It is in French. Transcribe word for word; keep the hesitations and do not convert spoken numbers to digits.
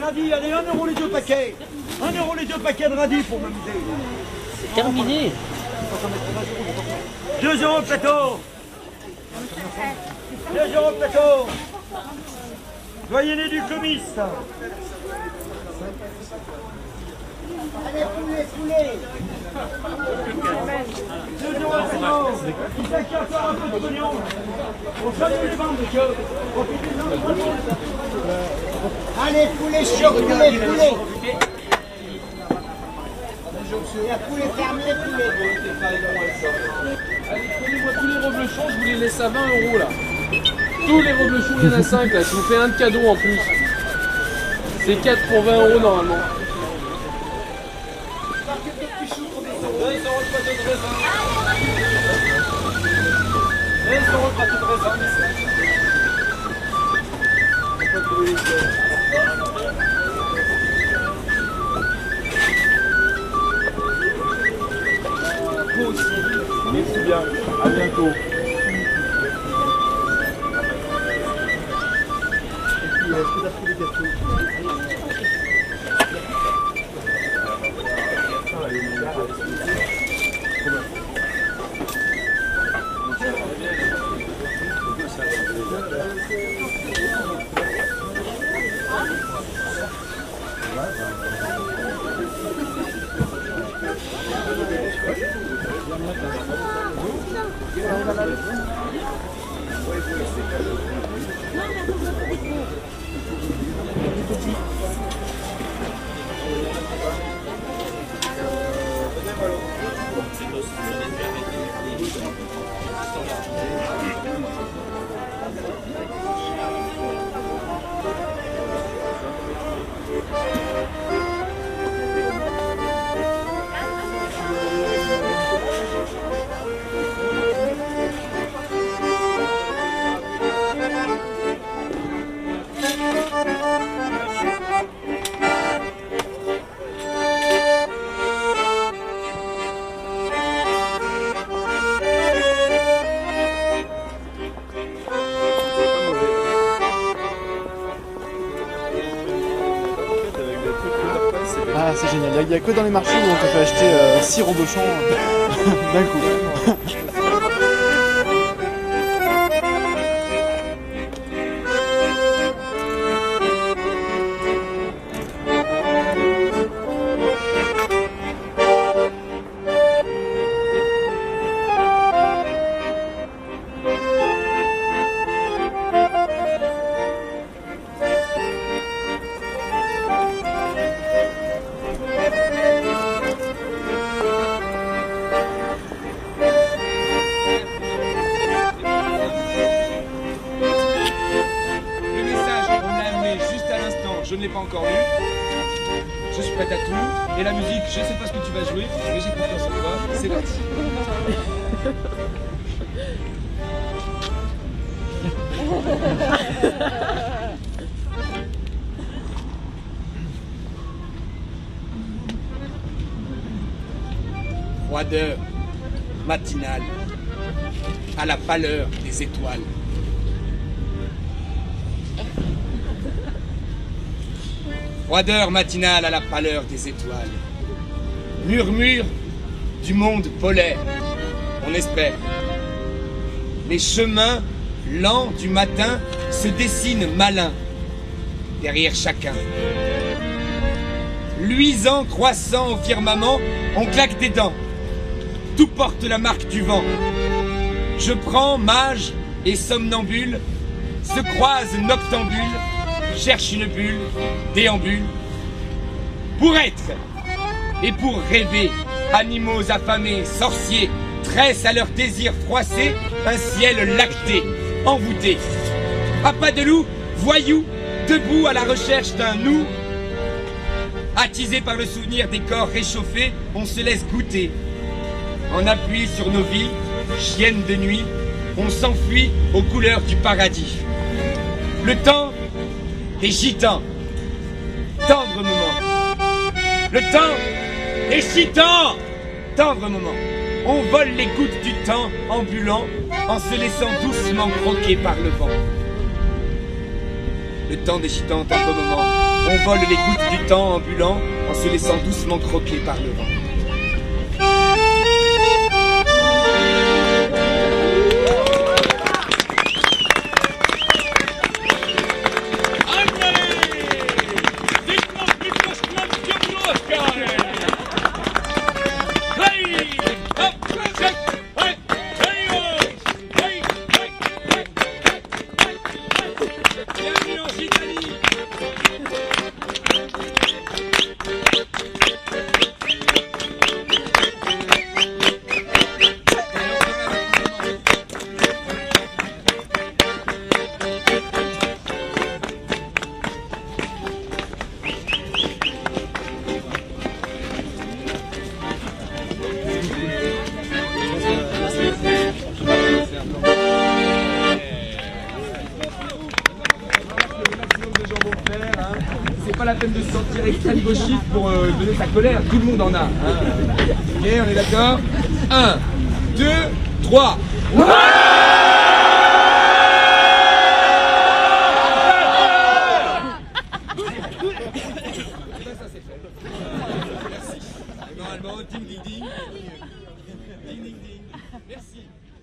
radis, allez, un euro les deux paquets. Un euro les deux paquets de radis pour m'amuser. C'est terminé. Deux euros le plateau. Deux euros le plateau. Doyenné du comiste. Allez, poulet, poulet. Deux euros le plateau. Qui c'est qui a encore un peu de pognon? On salue les ventes, monsieur. Profitez-en. Allez, poulet chaud, poulet, poulet. La poulet fermée, poulet. Allez, prenez-moi tous les reblochons, je vous les laisse à vingt euros là. Tous les reblochons, il y en a cinq là, je vous fais un de cadeau en plus. C'est quatre pour vingt euros normalement. deux euros le plateau de raisin. deux euros le plateau de raisin, vous aussi. Merci bien. À bientôt. Et puis, est-ce que tu as pris les gâteaux? Ah, c'est génial. Il n'y a, a que dans les marchés où on peut acheter euh, six reblochons euh, d'un coup. Je ne l'ai pas encore lu. Je suis prête à tout. Et la musique, je ne sais pas ce que tu vas jouer, mais j'ai confiance en toi. C'est parti. Froideur matinale à la pâleur des étoiles. Froideur matinale à la pâleur des étoiles. Murmure du monde polaire, on espère. Les chemins lents du matin se dessinent malins derrière chacun. Luisant, croissant au firmament, on claque des dents. Tout porte la marque du vent. Je prends mage et somnambule, se croisent noctambules, cherche une bulle, déambule. Pour être et pour rêver, animaux affamés, sorciers, tressent à leur désir froissé un ciel lacté, envoûté. À pas de loup, voyous, debout à la recherche d'un nous. Attisés par le souvenir des corps réchauffés, on se laisse goûter. En appui sur nos vies, chiennes de nuit, on s'enfuit aux couleurs du paradis. Le temps des gitans, tendre moment. Le temps des gitans, tendre moment. On vole les gouttes du temps ambulant en se laissant doucement croquer par le vent. Le temps des gitans, tendre moment. On vole les gouttes du temps ambulant en se laissant doucement croquer par le vent. C'est pas la peine de sortir extrême gauchiste pour euh, donner sa colère, tout le monde en a. Hein. Ok, on est d'accord? un, deux, trois. Normalement, ding ding ding. Ding ding ding. Merci.